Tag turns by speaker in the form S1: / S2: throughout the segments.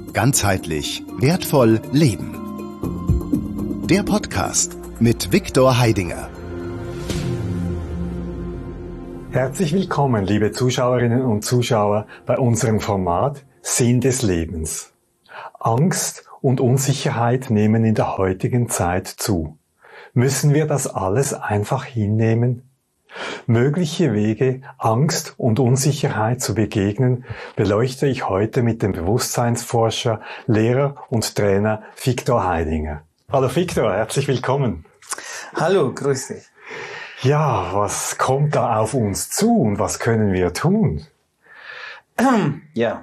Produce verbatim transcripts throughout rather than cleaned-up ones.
S1: Ganzheitlich wertvoll leben. Der Podcast mit Viktor Heidinger.
S2: Herzlich willkommen, liebe Zuschauerinnen und Zuschauer, bei unserem Format Sinn des Lebens. Angst und Unsicherheit nehmen in der heutigen Zeit zu. Müssen wir das alles einfach hinnehmen? Mögliche Wege, Angst und Unsicherheit zu begegnen, beleuchte ich heute mit dem Bewusstseinsforscher, Lehrer und Trainer Viktor Heidinger. Hallo Viktor, herzlich willkommen.
S3: Hallo, grüß dich.
S2: Ja, was kommt da auf uns zu und was können wir tun?
S3: Ja,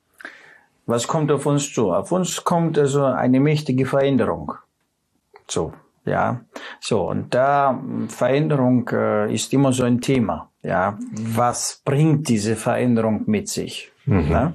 S3: was kommt auf uns zu? Auf uns kommt also eine mächtige Veränderung. So. Ja, so, und da Veränderung äh, ist immer so ein Thema. Ja, was bringt diese Veränderung mit sich? Mhm. Ja?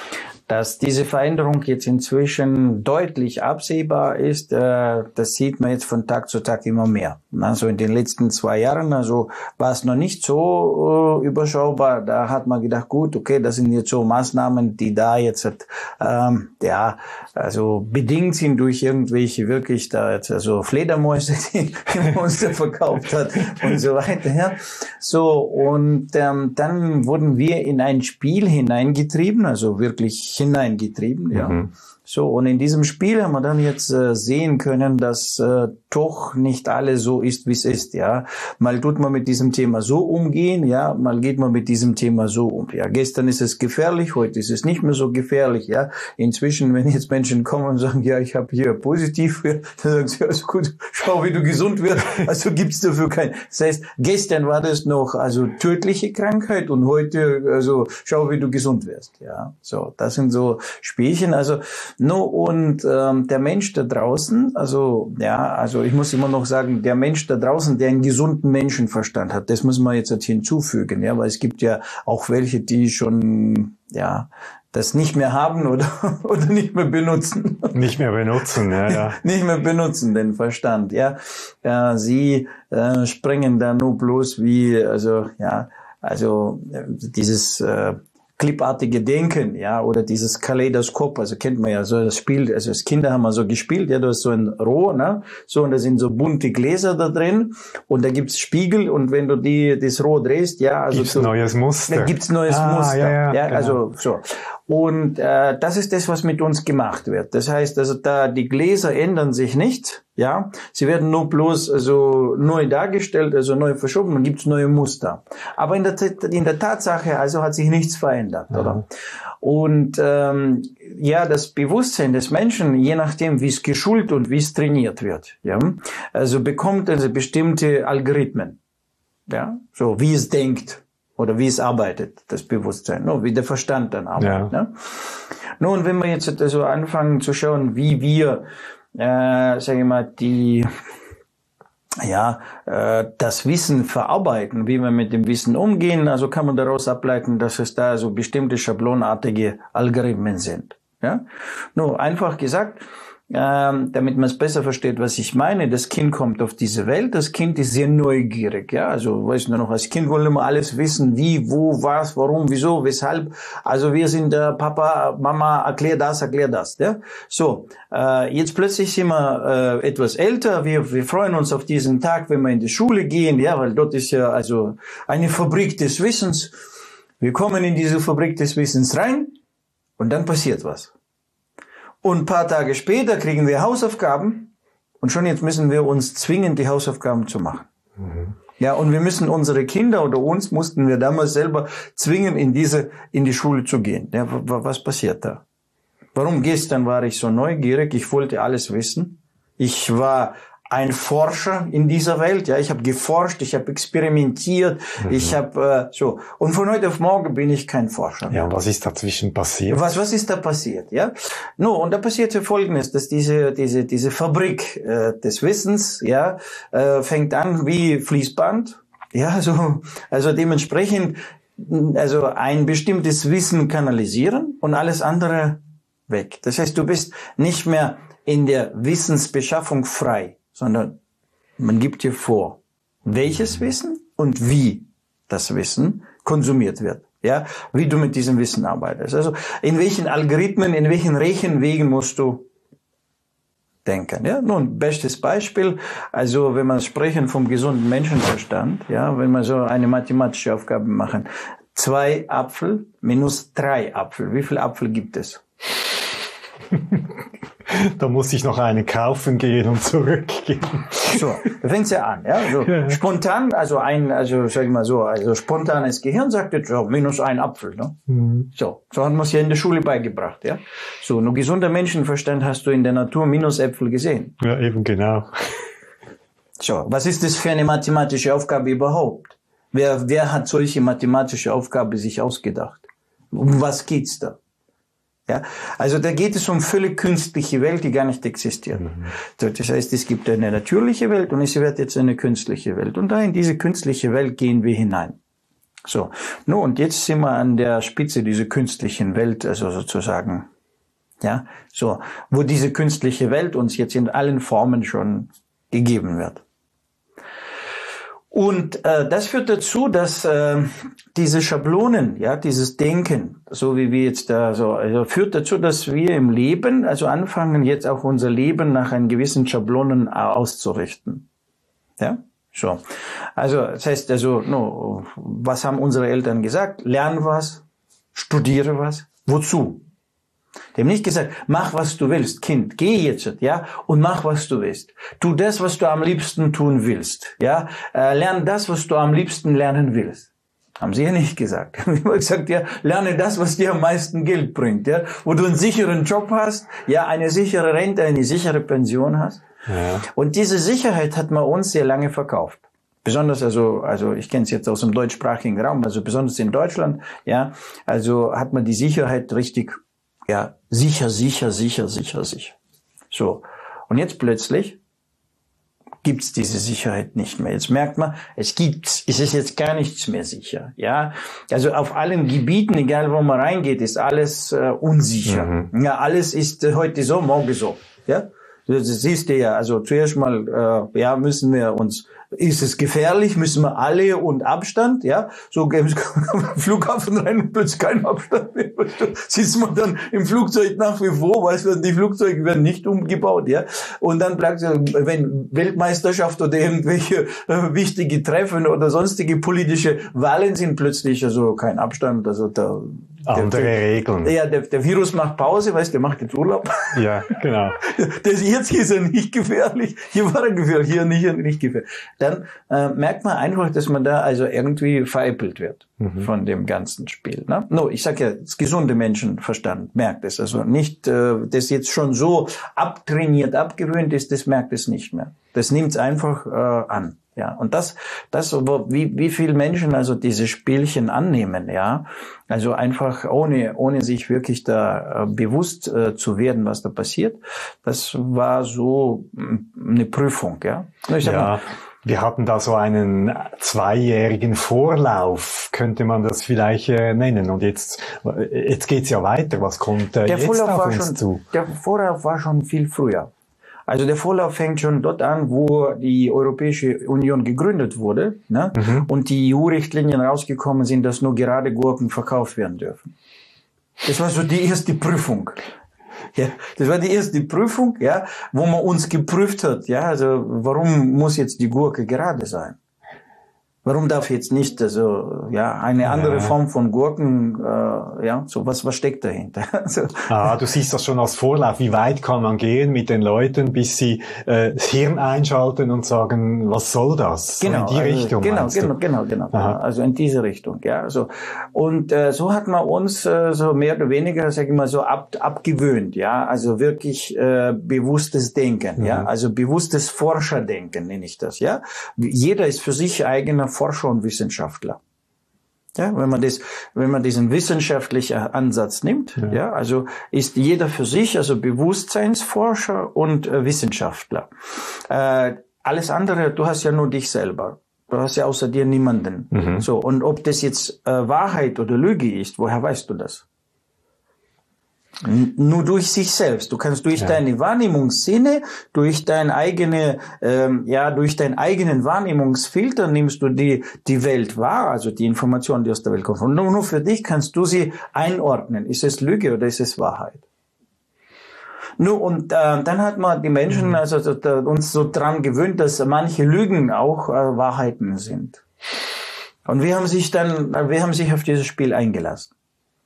S3: Dass diese Veränderung jetzt inzwischen deutlich absehbar ist, äh, das sieht man jetzt von Tag zu Tag immer mehr. Also in den letzten zwei Jahren, also war es noch nicht so äh, überschaubar. Da hat man gedacht, gut, okay, das sind jetzt so Maßnahmen, die da jetzt ähm, ja also bedingt sind durch irgendwelche wirklich da jetzt also Fledermäuse, die uns da verkauft hat und so weiter. Ja. So und ähm, dann wurden wir in ein Spiel hineingetrieben, also wirklich hineingetrieben, ja. Mhm. So, und in diesem Spiel haben wir dann jetzt äh, sehen können, dass äh, doch nicht alles so ist, wie es ist, ja. Mal tut man mit diesem Thema so umgehen, ja, mal geht man mit diesem Thema so um, ja. Gestern ist es gefährlich, heute ist es nicht mehr so gefährlich, ja. Inzwischen, wenn jetzt Menschen kommen und sagen, ja, ich habe hier positiv, dann sagen sie, also gut, schau, wie du gesund wirst, also gibt's dafür kein. Das heißt, gestern war das noch, also tödliche Krankheit und heute, also schau, wie du gesund wirst, ja. So, das sind so Spielchen, also No, und ähm, der Mensch da draußen, also ja, also ich muss immer noch sagen, der Mensch da draußen, der einen gesunden Menschenverstand hat, das muss man jetzt hinzufügen, ja, weil es gibt ja auch welche, die schon, ja, das nicht mehr haben oder oder nicht mehr benutzen.
S2: Nicht mehr benutzen, ja, ja.
S3: Nicht mehr benutzen den Verstand, ja. ja sie äh, springen da nur bloß wie, also ja, also äh, dieses äh, clipartige Denken, ja, oder dieses Kaleidoskop, also kennt man ja so das Spiel, also als Kinder haben wir so gespielt, ja, da ist so ein Rohr, ne, so, und da sind so bunte Gläser da drin und da gibt's Spiegel und wenn du die, das Rohr drehst, ja, also
S2: gibt's
S3: so,
S2: neues Muster.
S3: Da gibt's neues
S2: ah,
S3: Muster,
S2: ja, ja,
S3: ja
S2: genau.
S3: Also, so. Und, äh, das ist das, was mit uns gemacht wird. Das heißt, also da, die Gläser ändern sich nicht, ja. Sie werden nur bloß, also, neu dargestellt, also neu verschoben, dann gibt's neue Muster. Aber in der, in der Tatsache, also hat sich nichts verändert, mhm. oder? Und, ähm, ja, das Bewusstsein des Menschen, je nachdem, wie es geschult und wie es trainiert wird, ja, also bekommt also bestimmte Algorithmen, ja, so wie es denkt. Oder wie es arbeitet, das Bewusstsein, no, wie der Verstand dann arbeitet. Ja. Ne? Nun, wenn wir jetzt also anfangen zu schauen, wie wir, äh, sage ich mal, die, ja, äh, das Wissen verarbeiten, wie wir mit dem Wissen umgehen, also kann man daraus ableiten, dass es da so bestimmte schablonartige Algorithmen sind. Ja, nur einfach gesagt. Ähm, damit man es besser versteht, was ich meine. Das Kind kommt auf diese Welt, das Kind ist sehr neugierig, ja, also, weißt du noch, als Kind wollen wir alles wissen, wie, wo, was, warum, wieso, weshalb, also wir sind äh, Papa, Mama, erklär das, erklär das, ja, so, äh, jetzt plötzlich sind wir äh, etwas älter, wir, wir freuen uns auf diesen Tag, wenn wir in die Schule gehen, ja, weil dort ist ja also eine Fabrik des Wissens, wir kommen in diese Fabrik des Wissens rein und dann passiert was. Und ein paar Tage später kriegen wir Hausaufgaben und schon jetzt müssen wir uns zwingen, die Hausaufgaben zu machen. Mhm. Ja, und wir müssen unsere Kinder oder uns mussten wir damals selber zwingen, in diese, in die Schule zu gehen. Ja, was passiert da? Warum gestern war ich so neugierig? Ich wollte alles wissen. Ich war ein Forscher in dieser Welt, ja, ich habe geforscht, ich habe experimentiert, mhm. ich habe äh, so, und von heute auf morgen bin ich kein Forscher mehr.
S2: Ja, und was ist dazwischen passiert?
S3: Was was ist da passiert, ja? No, und da passierte Folgendes, dass diese diese diese Fabrik äh, des Wissens, ja, äh, fängt an wie Fließband, ja, so, also dementsprechend, also ein bestimmtes Wissen kanalisieren und alles andere weg. Das heißt, du bist nicht mehr in der Wissensbeschaffung frei, sondern man gibt dir vor, welches Wissen und wie das Wissen konsumiert wird. ja, wie du mit diesem Wissen arbeitest. Also in welchen Algorithmen, in welchen Rechenwegen musst du denken. Ja, nun, bestes Beispiel, also wenn wir sprechen vom gesunden Menschenverstand, ja, wenn wir so eine mathematische Aufgabe machen, zwei Apfel minus drei Apfel, wie viel Apfel gibt es?
S2: Da muss ich noch einen kaufen gehen und zurückgehen.
S3: So, da fängt's ja an, ja. So, ja. Spontan, also ein, also sag ich mal so, also spontanes Gehirn sagt jetzt, so, minus ein Apfel, ne? Mhm. So, so hat man es ja in der Schule beigebracht, ja. So, nur gesunder Menschenverstand hast du in der Natur Minusäpfel gesehen.
S2: Ja, eben genau.
S3: So, was ist das für eine mathematische Aufgabe überhaupt? Wer, wer hat solche mathematische Aufgabe sich ausgedacht? Um was geht's da? Ja, also da geht es um völlig künstliche Welt, die gar nicht existiert. Mhm. Das heißt, es gibt eine natürliche Welt und es wird jetzt eine künstliche Welt. Und da in diese künstliche Welt gehen wir hinein. So, nun und jetzt sind wir an der Spitze dieser künstlichen Welt, also sozusagen, ja, so, wo diese künstliche Welt uns jetzt in allen Formen schon gegeben wird. Und äh, das führt dazu, dass äh, diese Schablonen, ja, dieses Denken, so wie wir jetzt da so, also führt dazu, dass wir im Leben, also anfangen jetzt auch unser Leben nach einen gewissen Schablonen auszurichten. Ja, so. Also das heißt also, no, was haben unsere Eltern gesagt? Lern was, studiere was, wozu? Die haben nicht gesagt, mach was du willst, Kind, geh jetzt, ja, und mach was du willst. Tu das, was du am liebsten tun willst, ja, äh, lern das, was du am liebsten lernen willst. Haben sie ja nicht gesagt. Sie haben immer gesagt, ja, lerne das, was dir am meisten Geld bringt, ja, wo du einen sicheren Job hast, ja, eine sichere Rente, eine sichere Pension hast. Ja. Und diese Sicherheit hat man uns sehr lange verkauft. Besonders, also, also ich kenne es jetzt aus dem deutschsprachigen Raum, also besonders in Deutschland, ja, also hat man die Sicherheit richtig, ja, sicher, sicher, sicher, sicher, sicher. So. Und jetzt plötzlich gibt's diese Sicherheit nicht mehr. Jetzt merkt man, es gibt, es ist jetzt gar nichts mehr sicher, ja. Also auf allen Gebieten, egal wo man reingeht, ist alles äh, unsicher. Mhm. Ja, alles ist äh, heute so, morgen so, ja. Das siehst du ja, also zuerst mal, äh, ja, müssen wir uns, ist es gefährlich, müssen wir alle und Abstand, ja, so gäbe es Flughafen rein und plötzlich kein Abstand mehr, sitzt man dann im Flugzeug nach wie vor, weißt du, die Flugzeuge werden nicht umgebaut, ja, und dann bleibt es, wenn Weltmeisterschaft oder irgendwelche äh, wichtige Treffen oder sonstige politische Wahlen sind, plötzlich also kein Abstand, also da
S2: andere der,
S3: Regeln. Ja, der, der Virus macht Pause, weißt du, der macht jetzt Urlaub.
S2: Ja, genau.
S3: Das, jetzt ist er nicht gefährlich, hier war er gefährlich, hier nicht, nicht gefährlich. Dann äh, merkt man einfach, dass man da also irgendwie veräppelt wird mhm. von dem ganzen Spiel. Ne? No, ich sag ja, das gesunde Menschenverstand merkt es. Also nicht, äh, das jetzt schon so abtrainiert, abgewöhnt ist, das merkt es nicht mehr. Das nimmt es einfach äh, an. Ja, und das, das, wie, wie viel Menschen also diese Spielchen annehmen, ja, also einfach ohne, ohne sich wirklich da äh, bewusst äh, zu werden, was da passiert, das war so eine Prüfung, ja. Ich sag
S2: ja.
S3: mal,
S2: wir hatten da so einen zweijährigen Vorlauf, könnte man das vielleicht äh, nennen. Und jetzt, jetzt geht's ja weiter. Was kommt äh,
S3: der
S2: jetzt
S3: Vorlauf
S2: auf
S3: war
S2: uns
S3: schon,
S2: zu?
S3: Der Vorlauf war schon viel früher. Also der Vorlauf fängt schon dort an, wo die Europäische Union gegründet wurde, ne? Mhm. Und die E U-Richtlinien rausgekommen sind, dass nur gerade Gurken verkauft werden dürfen. Das war so die erste Prüfung. Ja, das war die erste Prüfung, ja, wo man uns geprüft hat, ja, also warum muss jetzt die Gurke gerade sein? Warum darf jetzt nicht, also, ja, eine andere ja. Form von Gurken, äh, ja, so was, was steckt dahinter? Also,
S2: ah, du siehst das schon als Vorlauf. Wie weit kann man gehen mit den Leuten, bis sie äh, das Hirn einschalten und sagen, was soll das?
S3: Genau,
S2: so in die
S3: also,
S2: Richtung.
S3: Genau, genau, genau, genau. Aha. Also in diese Richtung, ja. Also, und äh, so hat man uns äh, so mehr oder weniger, sag ich mal, so ab, abgewöhnt, ja. Also wirklich äh, bewusstes Denken, mhm. ja. Also bewusstes Forscherdenken nenne ich das, ja. Jeder ist für sich eigener Forscher und Wissenschaftler. Ja, wenn man das, wenn man diesen wissenschaftlichen Ansatz nimmt, ja, ja also ist jeder für sich, also Bewusstseinsforscher und äh, Wissenschaftler. Äh, alles andere, du hast ja nur dich selber. Du hast ja außer dir niemanden. Mhm. So. Und ob das jetzt äh, Wahrheit oder Lüge ist, woher weißt du das? Nur durch sich selbst. Du kannst durch ja. deine Wahrnehmungssinne, durch dein eigene, ähm, ja, durch deinen eigenen Wahrnehmungsfilter nimmst du die die Welt wahr, also die Informationen, die aus der Welt kommen. Und nur, nur für dich kannst du sie einordnen. Ist es Lüge oder ist es Wahrheit? Nur und äh, dann hat man die Menschen also da, uns so dran gewöhnt, dass manche Lügen auch äh, Wahrheiten sind. Und wir haben sich dann, wir haben sich auf dieses Spiel eingelassen.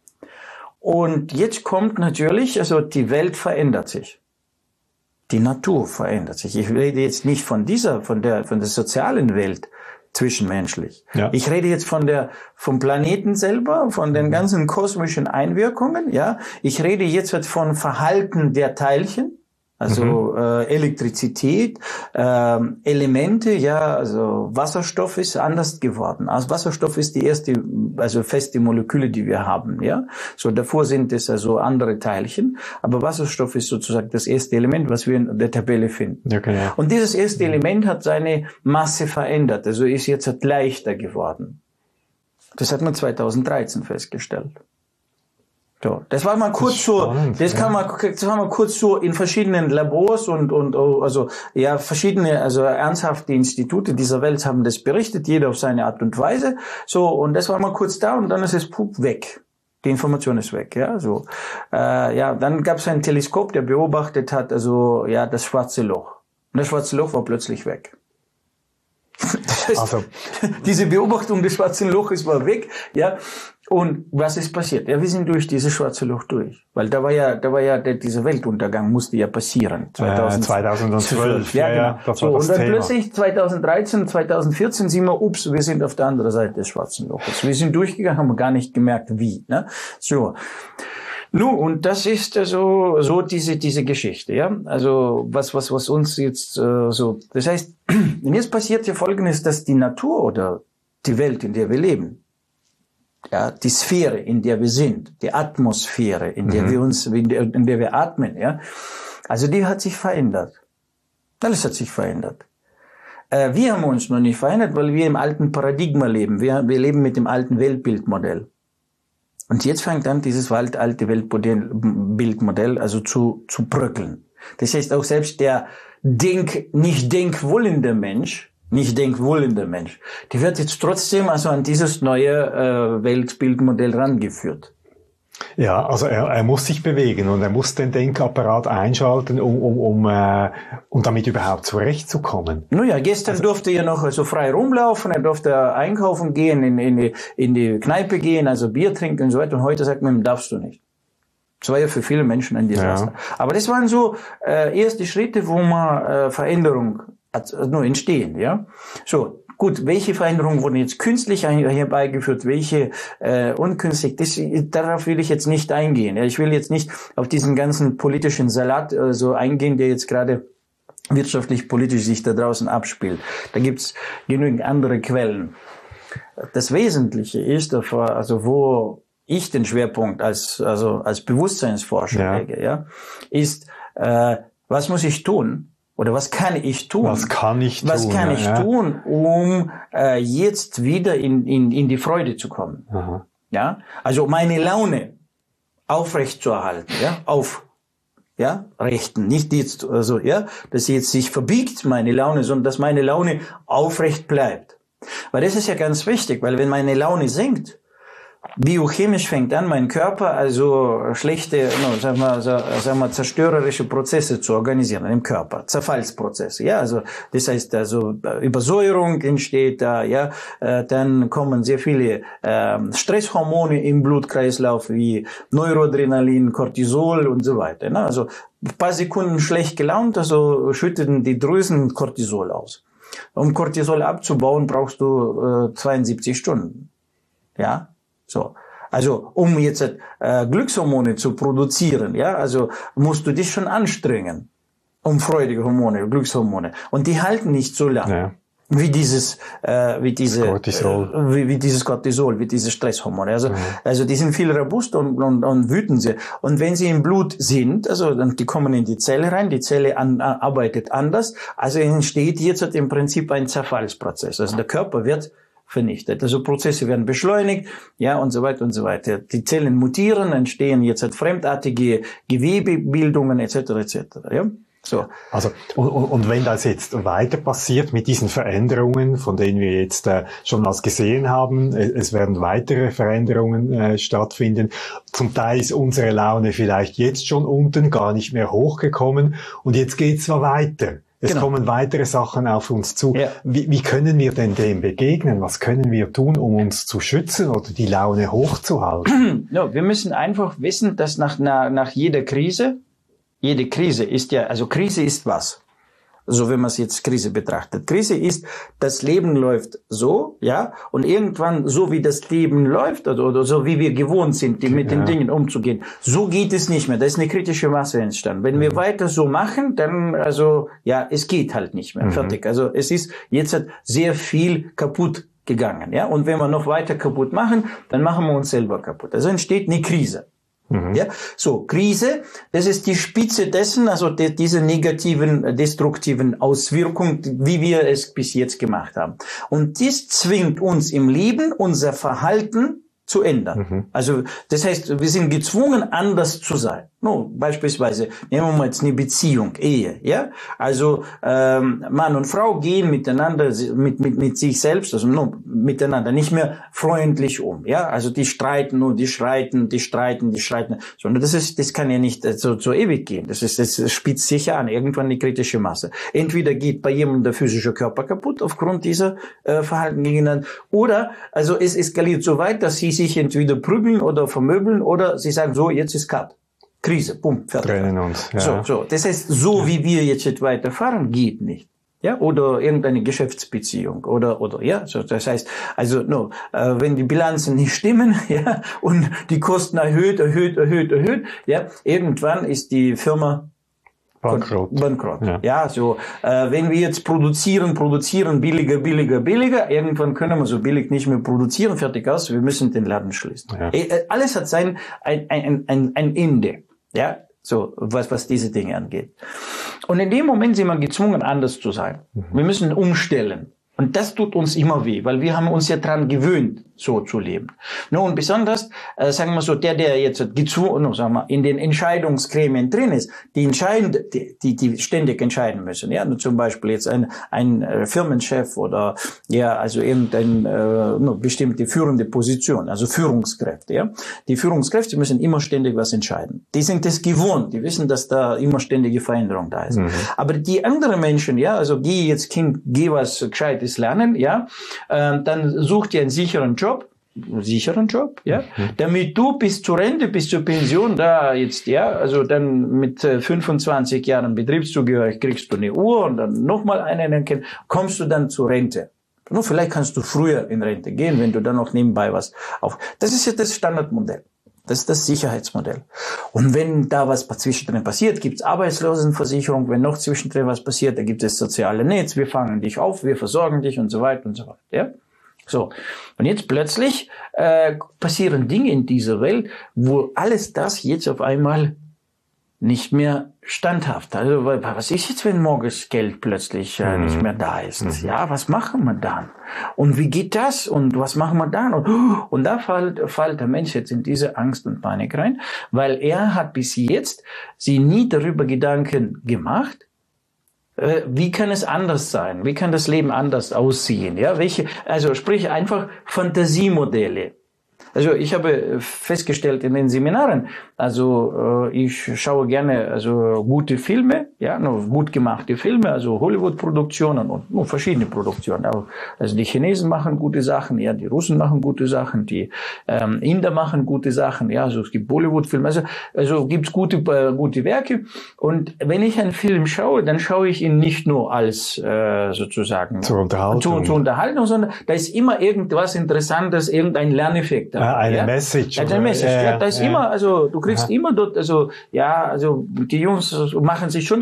S3: Und jetzt kommt natürlich, also die Welt verändert sich. Die Natur verändert sich. Ich rede jetzt nicht von dieser, von der, von der sozialen Welt zwischenmenschlich. Ja. Ich rede jetzt von der, vom Planeten selber, von den ganzen kosmischen Einwirkungen, ja. Ich rede jetzt von Verhalten der Teilchen. Also mhm. äh, Elektrizität, äh, Elemente, ja, also Wasserstoff ist anders geworden. Also Wasserstoff ist die erste, also feste Moleküle, die wir haben, ja. So davor sind es also andere Teilchen, aber Wasserstoff ist sozusagen das erste Element, was wir in der Tabelle finden. Ja, genau. Und dieses erste mhm. Element hat seine Masse verändert, also ist jetzt halt leichter geworden. Das hat man zweitausenddreizehn festgestellt. So, das war mal kurz so, das kann man, das war mal kurz so in verschiedenen Labors und, und, also, ja, verschiedene, also ernsthafte Institute dieser Welt haben das berichtet, jeder auf seine Art und Weise. So, und das war mal kurz da und dann ist es pup, weg. Die Information ist weg, ja, so. Äh, ja, dann gab es ein Teleskop, der beobachtet hat, also, ja, das schwarze Loch. Und das schwarze Loch war plötzlich weg. Das heißt, also. Diese Beobachtung des schwarzen Loches war weg, ja. Und was ist passiert? Ja, wir sind durch dieses schwarze Loch durch. Weil da war ja, da war ja, der, dieser Weltuntergang musste ja passieren.
S2: zweitausend, äh, zweitausendzwölf.
S3: Ja, genau. Ja, das war so, das und dann Thema. Plötzlich zweitausenddreizehn, zweitausendvierzehn sind wir, ups, wir sind auf der anderen Seite des schwarzen Loches. Wir sind durchgegangen, haben gar nicht gemerkt, wie, ne? So. Nun, und das ist also, so diese, diese Geschichte, ja. Also, was, was, was uns jetzt, äh, so, das heißt, jetzt passiert ja Folgendes, dass die Natur oder die Welt, in der wir leben, ja, die Sphäre, in der wir sind, die Atmosphäre, in der mhm. wir uns, in der, in der wir atmen, ja, also die hat sich verändert. Alles hat sich verändert. Äh, wir haben uns noch nicht verändert, weil wir im alten Paradigma leben. Wir, wir leben mit dem alten Weltbildmodell. Und jetzt fängt an dieses alte Weltbildmodell also zu, zu bröckeln. Das heißt auch selbst der denk, nicht denkwollende Mensch, nicht denkwollender Mensch, die wird jetzt trotzdem also an dieses neue äh, Weltbildmodell rangeführt.
S2: Ja, also er, er muss sich bewegen und er muss den Denkapparat einschalten, um, um, um, äh, um damit überhaupt zurechtzukommen.
S3: Nun ja, gestern also, durfte er noch so frei rumlaufen, er durfte einkaufen gehen, in, in, die, in die Kneipe gehen, also Bier trinken und so weiter. Und heute sagt man, darfst du nicht. Das war ja für viele Menschen ein Desaster. Ja. Aber das waren so äh, erste Schritte, wo man äh, Veränderung hat, äh, nur entstehen, ja. So. Gut, welche Veränderungen wurden jetzt künstlich herbeigeführt, welche äh, unkünstlich, das, darauf will ich jetzt nicht eingehen. Ja, ich will jetzt nicht auf diesen ganzen politischen Salat äh, so eingehen, der jetzt gerade wirtschaftlich, politisch sich da draußen abspielt. Da gibt's genügend andere Quellen. Das Wesentliche ist, also wo ich den Schwerpunkt als also als Bewusstseinsforscher ja. lege, ja, ist, äh, was muss ich tun? Oder was kann ich tun?
S2: Was kann ich tun?
S3: Was kann ich ja, tun, um äh, jetzt wieder in, in, in die Freude zu kommen? Aha. Ja, also meine Laune aufrechtzuerhalten, ja, auf, ja, rechten, nicht jetzt, also, ja, dass sie jetzt sich verbiegt, meine Laune, sondern dass meine Laune aufrecht bleibt. Weil das ist ja ganz wichtig, weil wenn meine Laune sinkt, biochemisch fängt an, mein Körper also schlechte, no, sag mal, sag mal, zerstörerische Prozesse zu organisieren im Körper, Zerfallsprozesse. Ja, also das heißt also Übersäuerung entsteht da, ja, äh, dann kommen sehr viele äh, Stresshormone im Blutkreislauf wie Neuroadrenalin, Cortisol und so weiter. Ne? Also ein paar Sekunden schlecht gelaunt, also schütten die Drüsen Cortisol aus. Um Cortisol abzubauen, brauchst du äh, zweiundsiebzig Stunden. Ja. So, also um jetzt äh, Glückshormone zu produzieren, ja, also musst du dich schon anstrengen, um freudige Hormone, Glückshormone, und die halten nicht so lange ja. wie dieses, äh, wie diese,
S2: Cortisol.
S3: Äh, wie, wie dieses Cortisol, wie diese Stresshormone. Also, mhm. also die sind viel robuster und, und, und wütend sie. Und wenn sie im Blut sind, also dann die kommen in die Zelle rein, die Zelle an, arbeitet anders, also entsteht jetzt im Prinzip ein Zerfallsprozess. Also der Körper wird vernichtet. Also Prozesse werden beschleunigt, ja, und so weiter und so weiter. Die Zellen mutieren, entstehen jetzt halt fremdartige Gewebebildungen et cetera et cetera. Ja. So.
S2: Also und, und wenn das jetzt weiter passiert mit diesen Veränderungen, von denen wir jetzt äh, schon was gesehen haben, es werden weitere Veränderungen äh, stattfinden. Zum Teil ist unsere Laune vielleicht jetzt schon unten, gar nicht mehr hochgekommen und jetzt geht's zwar weiter. Es genau. kommen weitere Sachen auf uns zu. Ja. Wie, wie können wir denn dem begegnen? Was können wir tun, um uns zu schützen oder die Laune hochzuhalten?
S3: Ja, wir müssen einfach wissen, dass nach, nach, nach jeder Krise Jede Krise ist ja, also Krise ist was? So, wenn man es jetzt Krise betrachtet. Krise ist, das Leben läuft so, ja, und irgendwann, so wie das Leben läuft, oder, oder so wie wir gewohnt sind, die, mit ja. den Dingen umzugehen, so geht es nicht mehr. Da ist eine kritische Masse entstanden. Wenn mhm. wir weiter so machen, dann, also, ja, es geht halt nicht mehr. Mhm. Fertig. Also, es ist jetzt hat sehr viel kaputt gegangen, ja, und wenn wir noch weiter kaputt machen, dann machen wir uns selber kaputt. Also entsteht eine Krise. Mhm. Ja, so, Krise, das ist die Spitze dessen, also de, diese negativen, destruktiven Auswirkungen, wie wir es bis jetzt gemacht haben. Und dies zwingt uns im Leben, unser Verhalten zu ändern. Mhm. Also, das heißt, wir sind gezwungen, anders zu sein. No, beispielsweise, nehmen wir mal jetzt eine Beziehung, Ehe, ja? Also, ähm, Mann und Frau gehen miteinander, mit, mit, mit sich selbst, also, no, miteinander nicht mehr freundlich um, ja? Also, die streiten und die streiten, die streiten, die streiten, sondern das ist, das kann ja nicht so, so ewig gehen. Das ist, das spitzt sich an, irgendwann eine kritische Masse. Entweder geht bei jemandem der physische Körper kaputt aufgrund dieser, äh, Verhalten gegeneinander, oder, also, es eskaliert so weit, dass sie sich entweder prügeln oder vermöbeln, oder sie sagen so, jetzt ist Cut. Krise, bumm, fertig.
S2: Trennen uns, ja.
S3: So, so. Das heißt, so wie wir jetzt weiterfahren, geht nicht. Ja, oder irgendeine Geschäftsbeziehung, oder, oder, ja, so, das heißt, also, no, äh, wenn die Bilanzen nicht stimmen, ja, und die Kosten erhöht, erhöht, erhöht, erhöht, ja, irgendwann ist die Firma
S2: Bankrott.
S3: Bankrott. Ja. ja, so, äh, wenn wir jetzt produzieren, produzieren, billiger, billiger, billiger, irgendwann können wir so billig nicht mehr produzieren, fertig aus, wir müssen den Laden schließen. Ja. Äh, alles hat sein, ein, ein, ein, ein Ende. Ja, so, was, was diese Dinge angeht. Und in dem Moment sind wir gezwungen, anders zu sein. Mhm. Wir müssen umstellen. Und das tut uns immer weh, weil wir haben uns ja dran gewöhnt, so zu leben. No, und besonders, äh, sagen wir so, der, der jetzt gezwungen, no, sagen wir, in den Entscheidungsgremien drin ist, die entscheiden, die, die, die ständig entscheiden müssen. Ja, nur zum Beispiel jetzt ein, ein äh, Firmenchef oder, ja, also irgendein, äh, no, bestimmte führende Position, also Führungskräfte, ja. Die Führungskräfte müssen immer ständig was entscheiden. Die sind das gewohnt, die wissen, dass da immer ständige Veränderung da ist. Mhm. Aber die anderen Menschen, ja, also geh jetzt Kind, geh was Gescheites lernen, ja, äh, dann such dir einen sicheren Job, einen sicheren Job, ja, mhm. damit du bis zur Rente, bis zur Pension da jetzt, ja, also dann mit äh, fünfundzwanzig Jahren Betriebszugehörigkeit kriegst du eine Uhr und dann nochmal eine, dann kommst du dann zur Rente. Nur vielleicht kannst du früher in Rente gehen, wenn du dann noch nebenbei was auf. Das ist ja das Standardmodell. Das ist das Sicherheitsmodell. Und wenn da was zwischendrin passiert, gibt's Arbeitslosenversicherung. Wenn noch zwischendrin was passiert, da gibt es soziale Netz. Wir fangen dich auf, wir versorgen dich und so weiter und so weiter. Ja? So. Und jetzt plötzlich äh, passieren Dinge in dieser Welt, wo alles das jetzt auf einmal nicht mehr standhaft. Also was ist jetzt, wenn morgens Geld plötzlich äh, nicht mehr da ist? Mhm. Ja, was machen wir dann? Und wie geht das? Und was machen wir dann? Und, und da fällt, fällt der Mensch jetzt in diese Angst und Panik rein, weil er hat bis jetzt sie nie darüber Gedanken gemacht, äh, wie kann es anders sein? Wie kann das Leben anders aussehen? Ja, welche, also sprich einfach Fantasiemodelle. Also ich habe festgestellt in den Seminaren, also äh, ich schaue gerne also gute Filme, ja, nur gut gemachte Filme, also Hollywood-Produktionen und nur verschiedene Produktionen. Auch, also die Chinesen machen gute Sachen, ja, die Russen machen gute Sachen, die ähm, Inder machen gute Sachen, ja, also es gibt Bollywood-Filme, also also gibt's gute äh, gute Werke. Und wenn ich einen Film schaue, dann schaue ich ihn nicht nur als äh, sozusagen
S2: zur Unterhaltung,
S3: zu, zur Unterhaltung, sondern da ist immer irgendwas Interessantes, irgendein Lerneffekt.
S2: Ah, eine
S3: ja?
S2: Message.
S3: Ja, eine Message. Ja, ja, da ist ja. immer, also du kriegst ja. immer dort, also ja, also die Jungs machen sich schon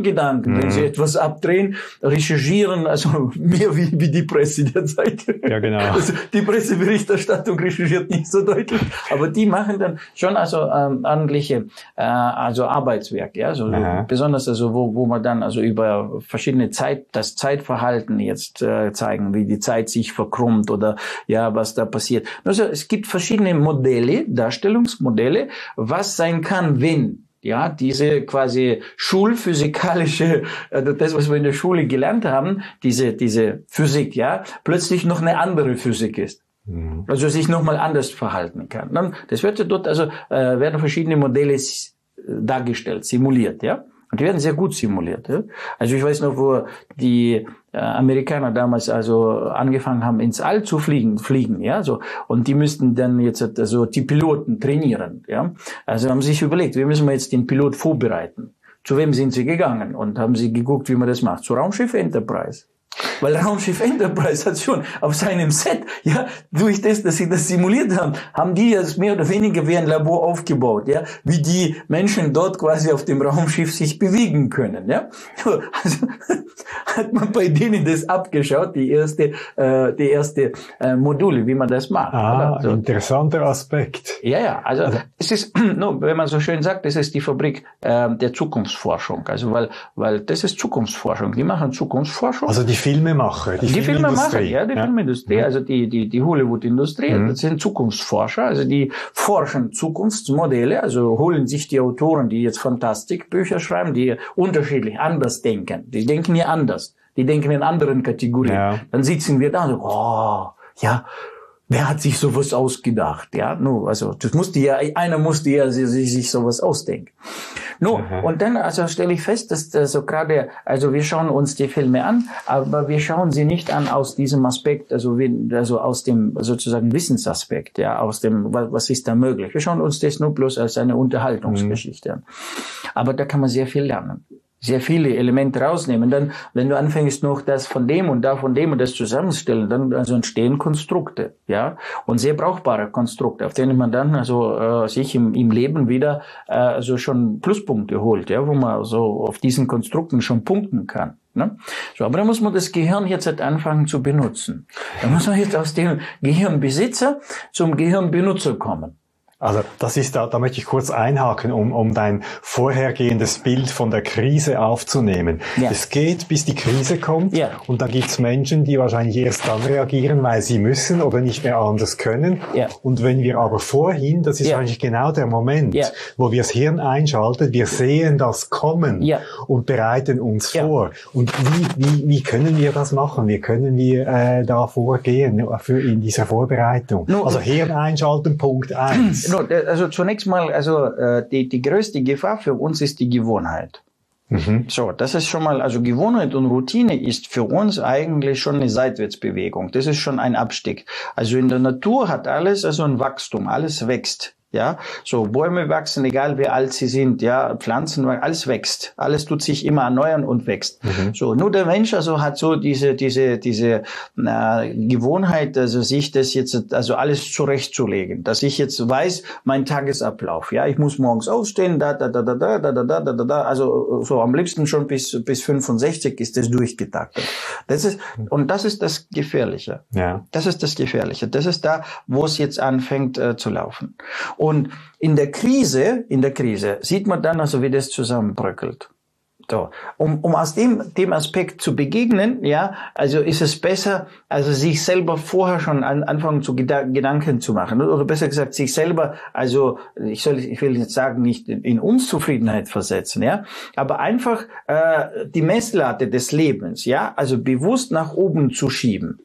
S3: Gedanken. Mhm. Wenn Sie etwas abdrehen, recherchieren, also mehr wie, wie die Presse derzeit.
S2: Ja, genau.
S3: Also die Presseberichterstattung recherchiert nicht so deutlich, aber die machen dann schon also ähm, ordentliche äh, also Arbeitswerk, ja, so, so besonders also wo wo man dann also über verschiedene Zeit das Zeitverhalten jetzt äh, zeigen, wie die Zeit sich verkrümmt oder ja was da passiert. Also es gibt verschiedene Modelle, Darstellungsmodelle, was sein kann, wenn ja, diese quasi schulphysikalische, also das, was wir in der Schule gelernt haben, diese, diese Physik, ja, plötzlich noch eine andere Physik ist. Mhm. Also sich nochmal anders verhalten kann. Dann, das wird ja dort, also, äh, werden verschiedene Modelle dargestellt, simuliert, ja. Und die werden sehr gut simuliert. Ja? Also ich weiß noch, wo die äh, Amerikaner damals also angefangen haben, ins All zu fliegen, fliegen, ja, so. Und die müssten dann jetzt also die Piloten trainieren, ja. Also haben sie sich überlegt, wie müssen wir jetzt den Pilot vorbereiten? Zu wem sind sie gegangen? Und haben sie geguckt, wie man das macht? Zu Raumschiff Enterprise. Weil Raumschiff Enterprise hat schon auf seinem Set, ja, durch das, dass sie das simuliert haben, haben die das mehr oder weniger wie ein Labor aufgebaut, ja, wie die Menschen dort quasi auf dem Raumschiff sich bewegen können, ja. Also hat man bei denen das abgeschaut, die erste, äh, die erste äh, Module, wie man das macht.
S2: Ah, so. Interessanter Aspekt.
S3: Ja, ja, also, also es ist, no, wenn man so schön sagt, das ist die Fabrik äh, der Zukunftsforschung, also weil, weil das ist Zukunftsforschung. Die machen Zukunftsforschung.
S2: Also die Filmemacher,
S3: die, die Filmemacher, ja, die ja. Filmindustrie, also die, die, die Hollywood-Industrie, mhm. das sind Zukunftsforscher, also die forschen Zukunftsmodelle, also holen sich die Autoren, die jetzt Fantastikbücher schreiben, die unterschiedlich anders denken. Die denken ja anders. Die denken in anderen Kategorien. Ja. Dann sitzen wir da und so, oh, ja, wer hat sich sowas ausgedacht? Ja, no, also, das musste ja, einer musste ja sich, sich sowas ausdenken. No, mhm. Und dann, also, stelle ich fest, dass, also, gerade, also, wir schauen uns die Filme an, aber wir schauen sie nicht an aus diesem Aspekt, also, wie, also, aus dem, sozusagen, Wissensaspekt, ja, aus dem, was, was ist da möglich? Wir schauen uns das nur bloß als eine Unterhaltungsgeschichte mhm. an. Aber da kann man sehr viel lernen. Sehr viele Elemente rausnehmen. Dann, wenn du anfängst noch das von dem und da von dem und das zusammenstellen, dann also entstehen Konstrukte, ja, und sehr brauchbare Konstrukte, auf denen man dann also äh, sich im, im Leben wieder äh, also schon Pluspunkte holt, ja, wo man so auf diesen Konstrukten schon punkten kann. Ne? So, aber da muss man das Gehirn jetzt halt anfangen zu benutzen. Da muss man jetzt aus dem Gehirnbesitzer zum Gehirnbenutzer kommen.
S2: Also das ist da, da möchte ich kurz einhaken, um, um dein vorhergehendes Bild von der Krise aufzunehmen. Ja. Es geht, bis die Krise kommt, ja. Und dann gibt's Menschen, die wahrscheinlich erst dann reagieren, weil sie müssen oder nicht mehr anders können. Ja. Und wenn wir aber vorhin, das ist ja. eigentlich genau der Moment, ja. wo wir das Hirn einschalten, wir sehen das kommen ja. und bereiten uns ja. vor. Und wie, wie, wie können wir das machen? Wie können wir äh, da vorgehen für in dieser Vorbereitung? No, also Hirn einschalten, Punkt eins.
S3: Also zunächst mal, also die die größte Gefahr für uns ist die Gewohnheit. Mhm. So, das ist schon mal, also Gewohnheit und Routine ist für uns eigentlich schon eine Seitwärtsbewegung. Das ist schon ein Abstieg. Also in der Natur hat alles also ein Wachstum, alles wächst. Ja, so Bäume wachsen, egal wie alt sie sind, ja, Pflanzen, alles wächst, alles tut sich immer erneuern und wächst. Mhm. So, nur der Mensch also hat so diese diese diese äh, Gewohnheit, also sich das jetzt also alles zurechtzulegen, dass ich jetzt weiß, mein Tagesablauf, ja, ich muss morgens aufstehen, da da da da da da da da da da, also so am liebsten schon bis bis fünfundsechzig ist das durchgetaktet. Das ist und das ist das Gefährliche. Ja. Das ist das Gefährliche. Das ist da, wo es jetzt anfängt äh, zu laufen. Und in der Krise, in der Krise sieht man dann also, wie das zusammenbröckelt. So. Um, um aus dem, dem Aspekt zu begegnen, ja, also ist es besser, also sich selber vorher schon an, anfangen zu Geda- Gedanken zu machen. Oder besser gesagt, sich selber, also, ich soll, ich will jetzt sagen, nicht in, in Unzufriedenheit versetzen, ja, aber einfach, äh, die Messlatte des Lebens, ja, also bewusst nach oben zu schieben.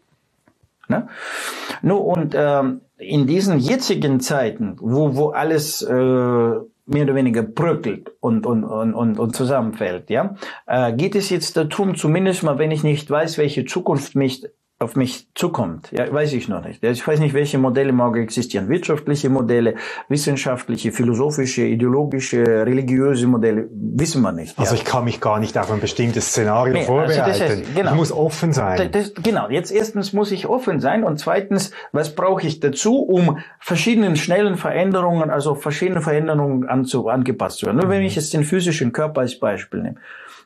S3: Ne? Nur, und, ähm, in diesen jetzigen Zeiten, wo, wo alles, äh, mehr oder weniger bröckelt und, und, und, und, und zusammenfällt, ja, äh, geht es jetzt darum, zumindest mal, wenn ich nicht weiß, welche Zukunft mich auf mich zukommt, ja, weiß ich noch nicht. Ich weiß nicht, welche Modelle morgen existieren. Wirtschaftliche Modelle, wissenschaftliche, philosophische, ideologische, religiöse Modelle, wissen wir nicht.
S2: Also
S3: ja.
S2: ich kann mich gar nicht auf ein bestimmtes Szenario nee, vorbereiten. Also das heißt, genau, ich muss offen sein.
S3: Das, das, genau, jetzt erstens muss ich offen sein und zweitens, was brauche ich dazu, um verschiedenen schnellen Veränderungen, also verschiedene Veränderungen anzu, angepasst zu werden. Nur mhm. wenn ich jetzt den physischen Körper als Beispiel nehme.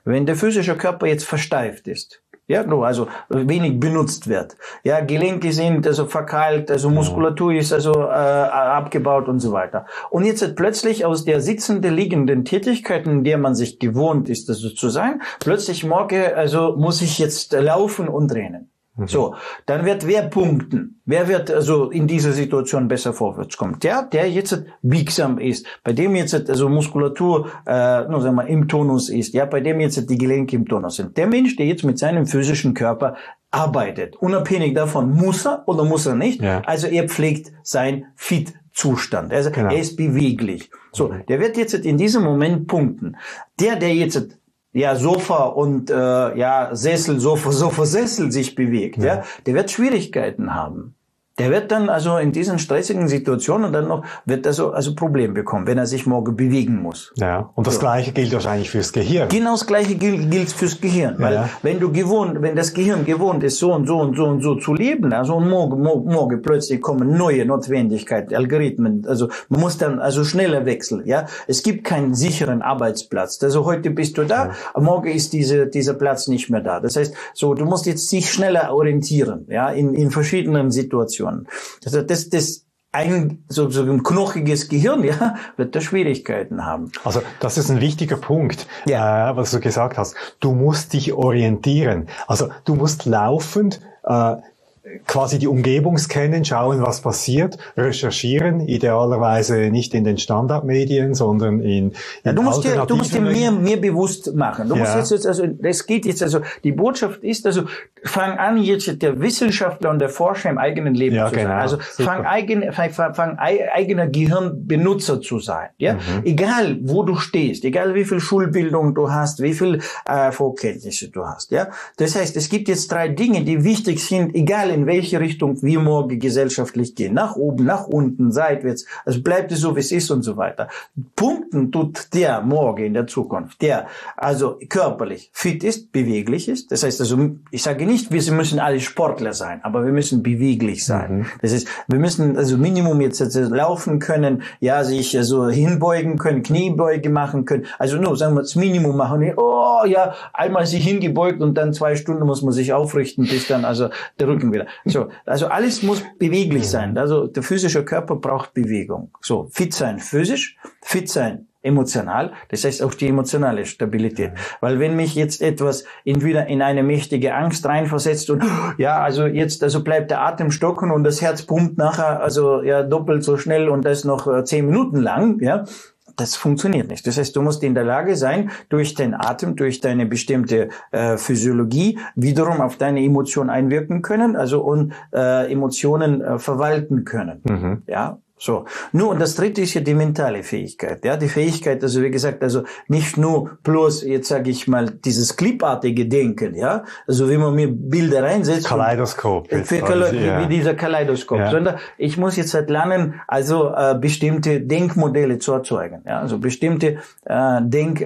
S3: wenn der physische Körper jetzt versteift ist, ja, also wenig benutzt wird, ja, Gelenke sind also verkeilt, also Muskulatur ist also äh, abgebaut und so weiter. Und jetzt hat plötzlich aus der sitzenden, liegenden Tätigkeit, in der man sich gewohnt ist, also zu sein, plötzlich morgen, also muss ich jetzt laufen und rennen. Mhm. So, dann wird wer punkten? Wer wird also in dieser Situation besser vorwärts kommen? Der, der jetzt biegsam ist, bei dem jetzt also Muskulatur, äh, nur sagen wir, im Tonus ist, ja, bei dem jetzt die Gelenke im Tonus sind. Der Mensch, der jetzt mit seinem physischen Körper arbeitet, unabhängig davon, muss er oder muss er nicht. Ja. Also er pflegt sein Fit-Zustand. Also genau. Er ist beweglich. So, mhm. Der wird jetzt in diesem Moment punkten. Der, der jetzt ja, Sofa und äh, ja, Sessel, Sofa, Sofa, Sessel sich bewegt, ja. ja, der wird Schwierigkeiten haben. Der wird dann also in diesen stressigen Situationen dann noch, wird also, also Probleme bekommen, wenn er sich morgen bewegen muss.
S2: Ja. Und das so. Gleiche gilt wahrscheinlich fürs Gehirn.
S3: Genau das Gleiche gilt, gilt fürs Gehirn. Weil, ja. wenn du gewohnt, wenn das Gehirn gewohnt ist, so und so und so und so zu leben, also und morgen, morgen, morgen plötzlich kommen neue Notwendigkeiten, Algorithmen, also man muss dann also schneller wechseln, ja. Es gibt keinen sicheren Arbeitsplatz. Also heute bist du da, ja. morgen ist diese, dieser Platz nicht mehr da. Das heißt, so, du musst jetzt dich schneller orientieren, ja, in, in verschiedenen Situationen. Also das, das ein so, so ein knochiges Gehirn, ja, wird da Schwierigkeiten haben.
S2: Also das ist ein wichtiger Punkt, ja. äh, was du gesagt hast. Du musst dich orientieren. Also du musst laufend äh, quasi die Umgebung scannen, schauen, was passiert, recherchieren, idealerweise nicht in den Standardmedien, sondern in, in
S3: ja, du musst dir, du musst dir mehr, mehr bewusst machen. Du ja. musst jetzt, jetzt, also, es geht jetzt, also, die Botschaft ist, also, fang an, jetzt der Wissenschaftler und der Forscher im eigenen Leben ja, zu genau. sein. Also, fang eigen, fang, fang eigener Gehirnbenutzer zu sein, ja. Mhm. Egal, wo du stehst, egal wie viel Schulbildung du hast, wie viel, äh, Vorkenntnisse du hast, ja. Das heißt, es gibt jetzt drei Dinge, die wichtig sind, egal in welche Richtung wir morgen gesellschaftlich gehen. Nach oben, nach unten, seitwärts. Also bleibt es so, wie es ist und so weiter. Punkten tut der morgen in der Zukunft, der also körperlich fit ist, beweglich ist. Das heißt also, ich sage nicht, wir müssen alle Sportler sein, aber wir müssen beweglich sein. Mhm. Das heißt, wir müssen also Minimum jetzt laufen können, ja, sich also hinbeugen können, Kniebeuge machen können. Also nur, sagen wir, das Minimum machen. Oh, ja, einmal sich hingebeugt und dann zwei Stunden muss man sich aufrichten, bis dann also der Rücken wieder. So, also alles muss beweglich sein. Also der physische Körper braucht Bewegung. So, fit sein physisch, fit sein emotional, das heißt auch die emotionale Stabilität. Weil wenn mich jetzt etwas entweder in eine mächtige Angst reinversetzt und ja, also jetzt also bleibt der Atem stocken und das Herz pumpt nachher also ja doppelt so schnell und das noch äh, zehn Minuten lang, ja, das funktioniert nicht. Das heißt, du musst in der Lage sein, durch den Atem, durch deine bestimmte äh, Physiologie wiederum auf deine Emotionen einwirken können, also und äh, Emotionen äh, verwalten können. Mhm. Ja. So. Nur, und das dritte ist ja die mentale Fähigkeit. Ja, die Fähigkeit, also wie gesagt, also nicht nur bloß, jetzt sage ich mal, dieses clipartige Denken, ja, also wie man mir Bilder reinsetzt.
S2: Kaleidoskop.
S3: Und, für Kale also, ja. Wie dieser Kaleidoskop. Ja. Sondern ich muss jetzt halt lernen, also äh, bestimmte Denkmodelle zu erzeugen. Ja, also bestimmte äh,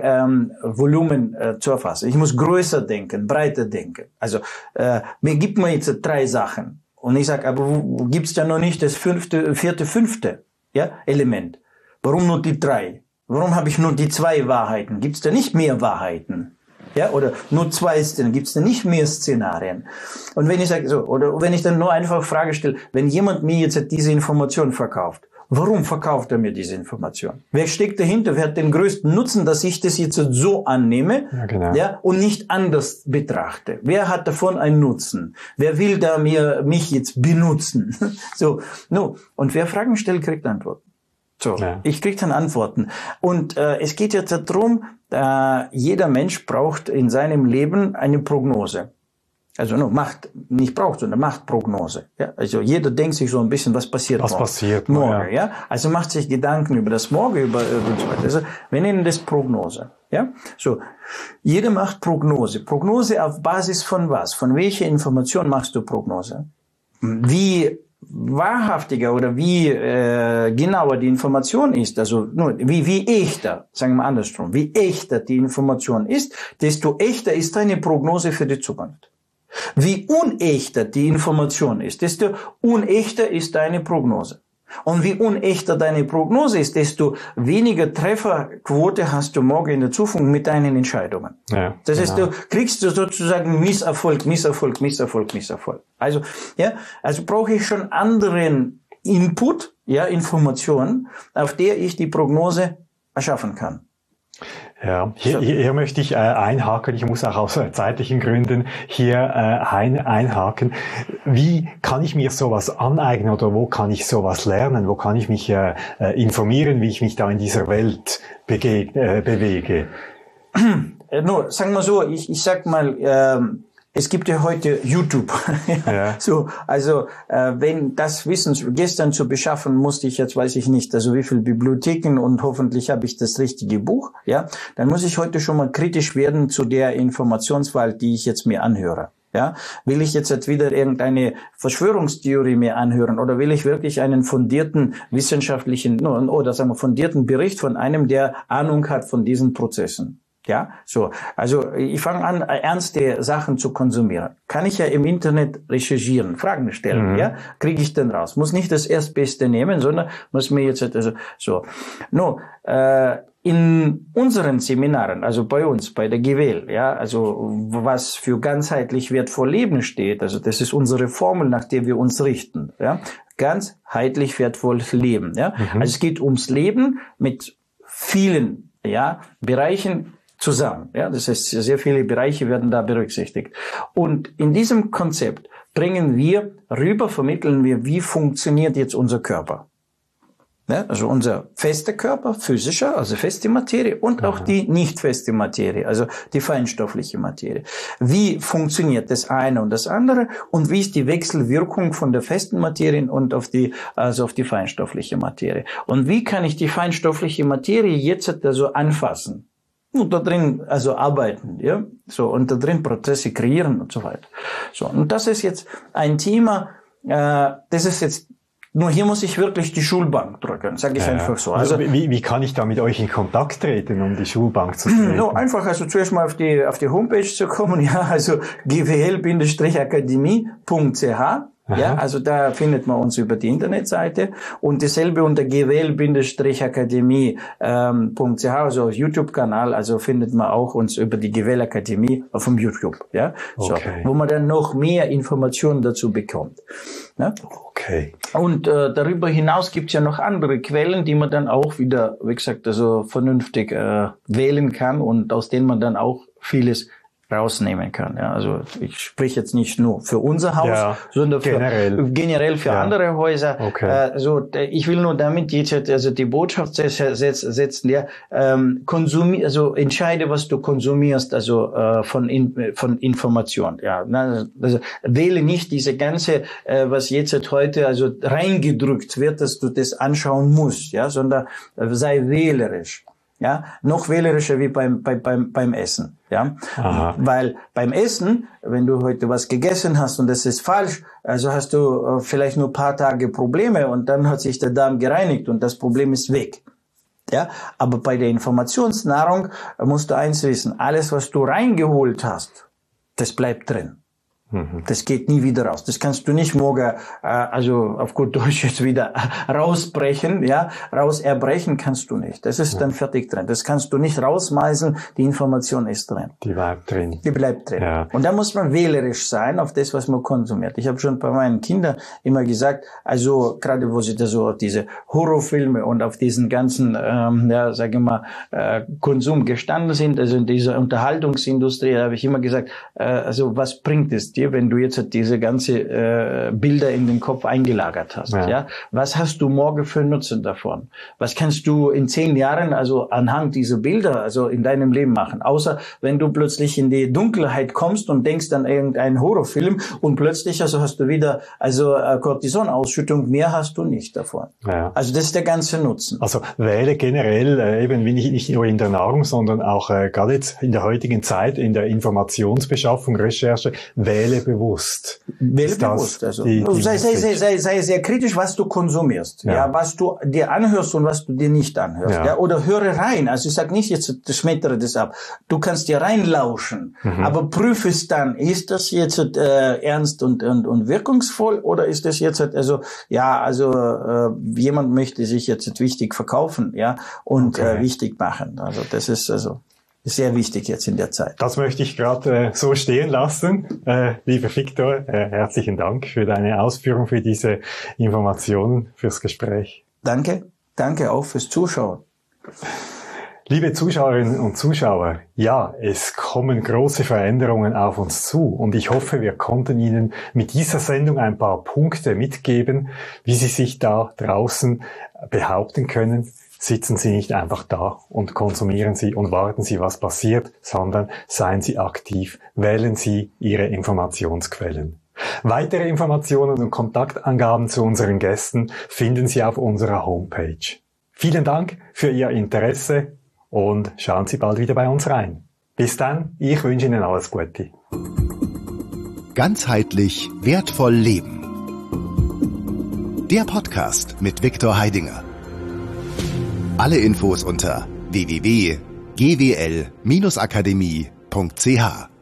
S3: Denkvolumen ähm, äh, zu erfassen. Ich muss größer denken, breiter denken. Also äh, mir gibt man jetzt drei Sachen. Und ich sage, aber wo gibt's da noch nicht das fünfte, vierte, fünfte, ja, Element? Warum nur die drei? Warum habe ich nur die zwei Wahrheiten? Gibt's da nicht mehr Wahrheiten? Ja, oder nur zwei Szenarien? Gibt's da nicht mehr Szenarien? Und wenn ich sage so, oder wenn ich dann nur einfach Frage stelle, wenn jemand mir jetzt diese Information verkauft, warum verkauft er mir diese Information? Wer steckt dahinter? Wer hat den größten Nutzen, dass ich das jetzt so annehme, ja, genau. ja, und nicht anders betrachte? Wer hat davon einen Nutzen? Wer will da mir, mich jetzt benutzen? So, no. Und wer Fragen stellt, kriegt Antworten. So, ja. Ich krieg dann Antworten. Und äh, es geht jetzt darum, äh, jeder Mensch braucht in seinem Leben eine Prognose. Also no, macht, nicht braucht, sondern macht Prognose. Ja? Also jeder denkt sich so ein bisschen, was passiert
S2: was
S3: morgen.
S2: Was passiert
S3: morgen. Ja. ja? Also macht sich Gedanken über das Morgen, über und so weiter. Also wir nennen das Prognose. Ja? So, jeder macht Prognose. Prognose auf Basis von was? Von welcher Information machst du Prognose? Wie wahrhaftiger oder wie äh, genauer die Information ist, also nur wie wie echter, sagen wir andersrum, wie echter die Information ist, desto echter ist deine Prognose für die Zukunft. Wie unechter die Information ist, desto unechter ist deine Prognose. Und wie unechter deine Prognose ist, desto weniger Trefferquote hast du morgen in der Zukunft mit deinen Entscheidungen. Ja, das genau. heißt, du kriegst du sozusagen Misserfolg, Misserfolg, Misserfolg, Misserfolg. Also, ja, also brauche ich schon anderen Input, ja, Informationen, auf der ich die Prognose erschaffen kann.
S2: Ja, hier, hier, hier möchte ich äh, einhaken. Ich muss auch aus äh, zeitlichen Gründen hier äh, ein, einhaken. Wie kann ich mir sowas aneignen oder wo kann ich sowas lernen? Wo kann ich mich äh, informieren, wie ich mich da in dieser Welt bege- äh, bewege?
S3: Nur, sagen wir so, ich, ich sag mal, ähm, es gibt ja heute YouTube. ja. So, also äh, wenn das Wissen gestern zu beschaffen, musste ich jetzt, weiß ich nicht, also wie viel Bibliotheken und hoffentlich habe ich das richtige Buch. Ja, dann muss ich heute schon mal kritisch werden zu der Informationswahl, die ich jetzt mir anhöre. Ja, will ich jetzt wieder irgendeine Verschwörungstheorie mir anhören oder will ich wirklich einen fundierten wissenschaftlichen oder sagen wir fundierten Bericht von einem, der Ahnung hat von diesen Prozessen? Ja, so. Also, ich fange an, ernste Sachen zu konsumieren. Kann ich ja im Internet recherchieren, Fragen stellen, mhm. ja? Kriege ich denn raus? Muss nicht das Erstbeste nehmen, sondern muss mir jetzt, also, so. No, äh, in unseren Seminaren, also bei uns, bei der G W L, ja, also, was für ganzheitlich wertvoll Leben steht, also, das ist unsere Formel, nach der wir uns richten, ja? Ganzheitlich wertvolles Leben, ja? Mhm. Also, es geht ums Leben mit vielen, ja, Bereichen, zusammen. Ja, das heißt, sehr viele Bereiche werden da berücksichtigt. Und in diesem Konzept bringen wir rüber, vermitteln wir, wie funktioniert jetzt unser Körper. Ja, also unser fester Körper, physischer, also feste Materie und auch die nicht feste Materie, also die feinstoffliche Materie. Wie funktioniert das eine und das andere und wie ist die Wechselwirkung von der festen Materie und auf die, also auf die feinstoffliche Materie? Und wie kann ich die feinstoffliche Materie jetzt also anfassen? Und da drin, also arbeiten, ja, so, und da drin Prozesse kreieren und so weiter. So, und das ist jetzt ein Thema, äh, das ist jetzt, nur hier muss ich wirklich die Schulbank drücken, sage ich ja, einfach so.
S2: Also, also wie, wie kann ich da mit euch in Kontakt treten, um die Schulbank zu treten?
S3: No, einfach, also zuerst mal auf die, auf die Homepage zu kommen, ja, also g w l akademie punkt c h. Ja, also da findet man uns über die Internetseite und dasselbe unter g w l akademie punkt c h, also auf YouTube-Kanal, also findet man auch uns über die G W L Akademie auf dem YouTube, ja, so, okay. Wo man dann noch mehr Informationen dazu bekommt. Ja?
S2: Okay.
S3: Und äh, darüber hinaus gibt's ja noch andere Quellen, die man dann auch wieder, wie gesagt, also vernünftig äh, wählen kann und aus denen man dann auch vieles rausnehmen kann. Ja, also ich spreche jetzt nicht nur für unser Haus, ja, sondern für, generell. generell für ja. andere Häuser. Okay. Äh, also ich will nur damit jetzt also die Botschaft setzen, ja, ähm, konsumier, also entscheide, was du konsumierst, also äh, von in, von Information. Ja, also wähle nicht diese ganze, äh, was jetzt heute also reingedrückt wird, dass du das anschauen musst, ja, sondern äh, sei wählerisch. Ja, noch wählerischer wie beim, beim, beim, beim Essen. Ja, aha. Weil beim Essen, wenn du heute was gegessen hast und das ist falsch, also hast du äh, vielleicht nur ein paar Tage Probleme und dann hat sich der Darm gereinigt und das Problem ist weg. Ja, aber bei der Informationsnahrung musst du eins wissen, alles was du reingeholt hast, das bleibt drin. Das geht nie wieder raus. Das kannst du nicht morgen, äh, also auf gut Deutsch jetzt wieder rausbrechen, ja, raus erbrechen kannst du nicht. Das ist ja. dann fertig drin. Das kannst du nicht rausmeißen. Die Information ist drin.
S2: Die bleibt drin.
S3: Die bleibt drin. Ja. Und da muss man wählerisch sein auf das, was man konsumiert. Ich habe schon bei meinen Kindern immer gesagt, also gerade wo sie da so auf diese Horrorfilme und auf diesen ganzen, ähm, ja, sage ich mal, äh, Konsum gestanden sind, also in dieser Unterhaltungsindustrie, da habe ich immer gesagt, äh, also was bringt es dir, wenn du jetzt diese ganze äh, Bilder in den Kopf eingelagert hast, ja. ja? Was hast du morgen für Nutzen davon? Was kannst du in zehn Jahren also anhand dieser Bilder also in deinem Leben machen? Außer wenn du plötzlich in die Dunkelheit kommst und denkst an irgendeinen Horrorfilm und plötzlich also hast du wieder also äh, Cortisonausschüttung, mehr hast du nicht davon. Ja. Also das ist der ganze Nutzen.
S2: Also wähle generell äh, eben wie nicht, nicht nur in der Nahrung, sondern auch äh, gerade jetzt in der heutigen Zeit in der Informationsbeschaffung, Recherche, wähle wähle bewusst.
S3: Wähle bewusst. Also, die, die sei, sei, sei, sei, sei sehr kritisch, was du konsumierst, ja. ja, was du dir anhörst und was du dir nicht anhörst, ja. ja oder höre rein. Also ich sag nicht jetzt, schmettere das ab. Du kannst dir reinlauschen, mhm. aber prüfe es dann. Ist das jetzt äh, ernst und, und und wirkungsvoll oder ist das jetzt also ja also äh, jemand möchte sich jetzt wichtig verkaufen, ja und okay. äh, wichtig machen. Also das ist also sehr wichtig jetzt in der Zeit.
S2: Das möchte ich gerade äh, so stehen lassen. Äh, lieber Victor, äh, herzlichen Dank für deine Ausführung, für diese Informationen, fürs Gespräch.
S3: Danke, danke auch fürs Zuschauen.
S2: Liebe Zuschauerinnen und Zuschauer, ja, es kommen große Veränderungen auf uns zu und ich hoffe, wir konnten Ihnen mit dieser Sendung ein paar Punkte mitgeben, wie Sie sich da draußen behaupten können. Sitzen Sie nicht einfach da und konsumieren Sie und warten Sie, was passiert, sondern seien Sie aktiv, wählen Sie Ihre Informationsquellen. Weitere Informationen und Kontaktangaben zu unseren Gästen finden Sie auf unserer Homepage. Vielen Dank für Ihr Interesse und schauen Sie bald wieder bei uns rein. Bis dann, ich wünsche Ihnen alles Gute.
S1: Ganzheitlich wertvoll leben. Der Podcast mit Viktor Heidinger. Alle Infos unter w w w punkt g w l Bindestrich akademie punkt c h.